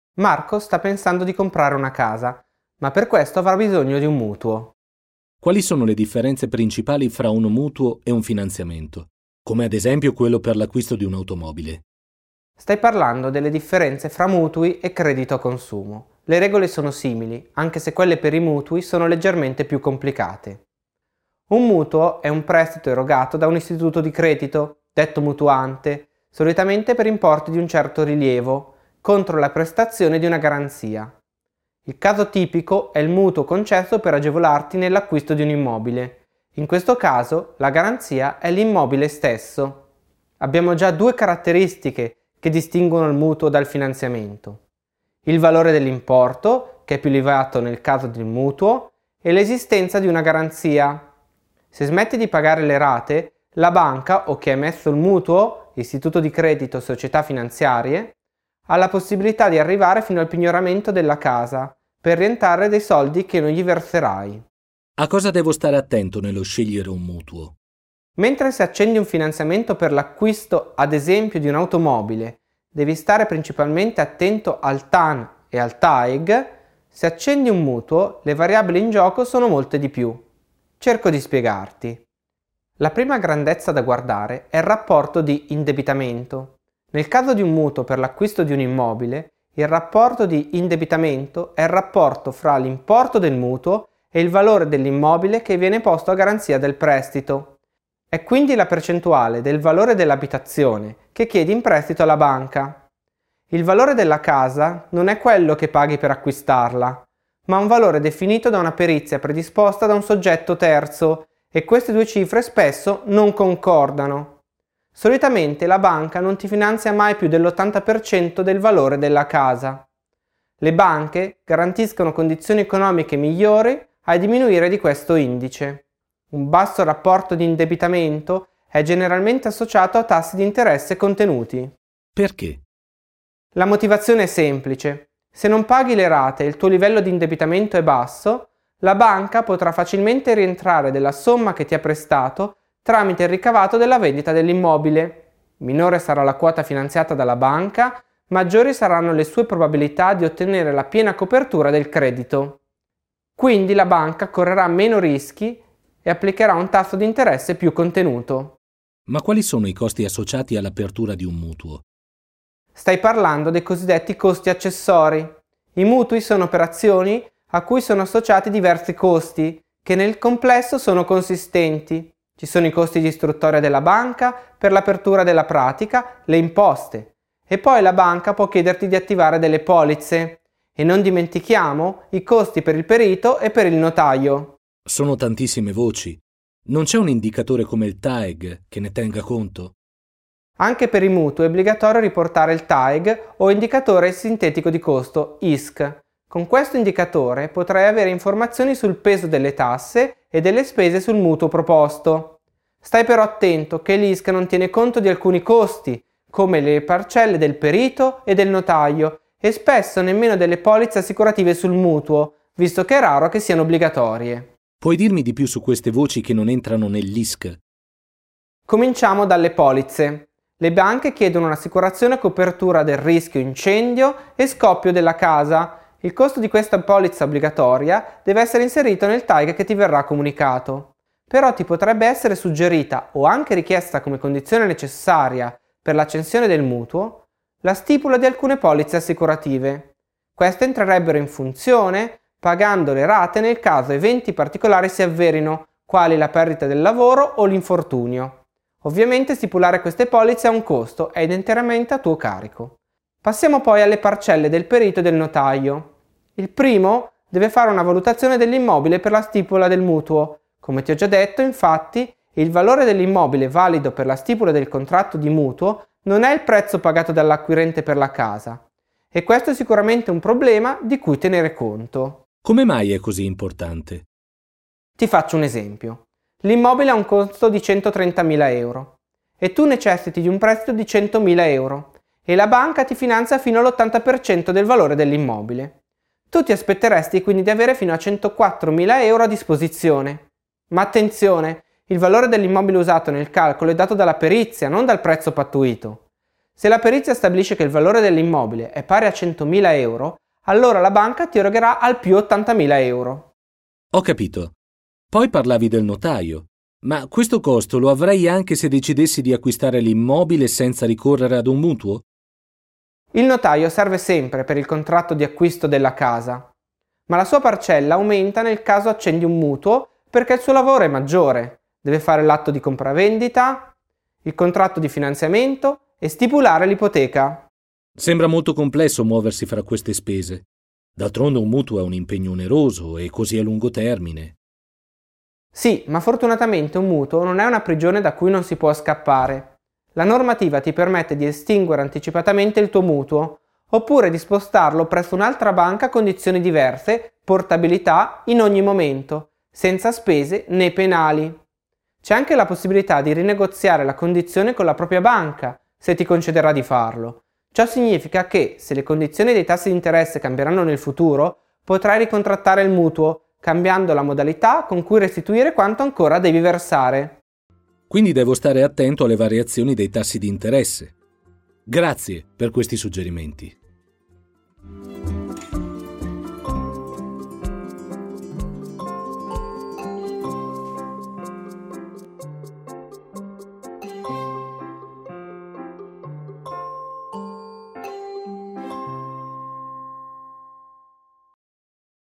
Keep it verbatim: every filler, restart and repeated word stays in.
Marco sta pensando di comprare una casa, ma per questo avrà bisogno di un mutuo. Quali sono le differenze principali fra un mutuo e un finanziamento, come ad esempio quello per l'acquisto di un'automobile? Stai parlando delle differenze fra mutui e credito a consumo. Le regole sono simili, anche se quelle per i mutui sono leggermente più complicate. Un mutuo è un prestito erogato da un istituto di credito, detto mutuante, solitamente per importi di un certo rilievo, contro la prestazione di una garanzia. Il caso tipico è il mutuo concesso per agevolarti nell'acquisto di un immobile. In questo caso la garanzia è l'immobile stesso. Abbiamo già due caratteristiche che distinguono il mutuo dal finanziamento: il valore dell'importo, che è più elevato nel caso del mutuo, e l'esistenza di una garanzia. Se smetti di pagare le rate, la banca o chi ha emesso il mutuo, istituto di credito o società finanziarie, ha la possibilità di arrivare fino al pignoramento della casa per rientrare dei soldi che non gli verserai. A cosa devo stare attento nello scegliere un mutuo? Mentre se accendi un finanziamento per l'acquisto, ad esempio, di un'automobile, devi stare principalmente attento al T A N e al T A E G, se accendi un mutuo, le variabili in gioco sono molte di più. Cerco di spiegarti. La prima grandezza da guardare è il rapporto di indebitamento. Nel caso di un mutuo per l'acquisto di un immobile, il rapporto di indebitamento è il rapporto fra l'importo del mutuo e il valore dell'immobile che viene posto a garanzia del prestito. È quindi la percentuale del valore dell'abitazione che chiedi in prestito alla banca. Il valore della casa non è quello che paghi per acquistarla, ma un valore definito da una perizia predisposta da un soggetto terzo, e queste due cifre spesso non concordano. Solitamente la banca non ti finanzia mai più dell'ottanta per cento del valore della casa. Le banche garantiscono condizioni economiche migliori a diminuire di questo indice. Un basso rapporto di indebitamento è generalmente associato a tassi di interesse contenuti. Perché? La motivazione è semplice. Se non paghi le rate e il tuo livello di indebitamento è basso, la banca potrà facilmente rientrare della somma che ti ha prestato tramite il ricavato della vendita dell'immobile. Minore sarà la quota finanziata dalla banca, maggiori saranno le sue probabilità di ottenere la piena copertura del credito. Quindi la banca correrà meno rischi e applicherà un tasso di interesse più contenuto. Ma quali sono i costi associati all'apertura di un mutuo? Stai parlando dei cosiddetti costi accessori. I mutui sono operazioni a cui sono associati diversi costi, che nel complesso sono consistenti. Ci sono i costi di istruttoria della banca per l'apertura della pratica, le imposte, e poi la banca può chiederti di attivare delle polizze. E non dimentichiamo i costi per il perito e per il notaio. Sono tantissime voci. Non c'è un indicatore come il T A E G che ne tenga conto? Anche per i mutui è obbligatorio riportare il T A E G o indicatore sintetico di costo, I S C. Con questo indicatore potrai avere informazioni sul peso delle tasse e delle spese sul mutuo proposto. Stai però attento che l'I S C non tiene conto di alcuni costi, come le parcelle del perito e del notaio, e spesso nemmeno delle polizze assicurative sul mutuo, visto che è raro che siano obbligatorie. Puoi dirmi di più su queste voci che non entrano nell'I S C? Cominciamo dalle polizze. Le banche chiedono un'assicurazione a copertura del rischio incendio e scoppio della casa. Il costo di questa polizza obbligatoria deve essere inserito nel T A E G che ti verrà comunicato. Però ti potrebbe essere suggerita o anche richiesta come condizione necessaria per l'accensione del mutuo la stipula di alcune polizze assicurative. Queste entrerebbero in funzione pagando le rate nel caso eventi particolari si avverino, quali la perdita del lavoro o l'infortunio. Ovviamente stipulare queste polizze ha un costo ed è interamente a tuo carico. Passiamo poi alle parcelle del perito e del notaio. Il primo deve fare una valutazione dell'immobile per la stipula del mutuo. Come ti ho già detto, infatti, il valore dell'immobile valido per la stipula del contratto di mutuo non è il prezzo pagato dall'acquirente per la casa. E questo è sicuramente un problema di cui tenere conto. Come mai è così importante? Ti faccio un esempio. L'immobile ha un costo di centotrentamila euro e tu necessiti di un prestito di centomila euro e la banca ti finanzia fino all'ottanta per cento del valore dell'immobile. Tu ti aspetteresti quindi di avere fino a centoquattromila euro a disposizione. Ma attenzione, il valore dell'immobile usato nel calcolo è dato dalla perizia, non dal prezzo pattuito. Se la perizia stabilisce che il valore dell'immobile è pari a centomila euro, allora la banca ti erogherà al più ottantamila euro. Ho capito. Poi parlavi del notaio. Ma questo costo lo avrei anche se decidessi di acquistare l'immobile senza ricorrere ad un mutuo? Il notaio serve sempre per il contratto di acquisto della casa, ma la sua parcella aumenta nel caso accendi un mutuo perché il suo lavoro è maggiore. Deve fare l'atto di compravendita, il contratto di finanziamento e stipulare l'ipoteca. Sembra molto complesso muoversi fra queste spese. D'altronde un mutuo è un impegno oneroso e così a lungo termine. Sì, ma fortunatamente un mutuo non è una prigione da cui non si può scappare. La normativa ti permette di estinguere anticipatamente il tuo mutuo, oppure di spostarlo presso un'altra banca a condizioni diverse, portabilità in ogni momento, senza spese né penali. C'è anche la possibilità di rinegoziare la condizione con la propria banca, se ti concederà di farlo. Ciò significa che, se le condizioni dei tassi di interesse cambieranno nel futuro, potrai ricontrattare il mutuo, cambiando la modalità con cui restituire quanto ancora devi versare. Quindi devo stare attento alle variazioni dei tassi di interesse. Grazie per questi suggerimenti.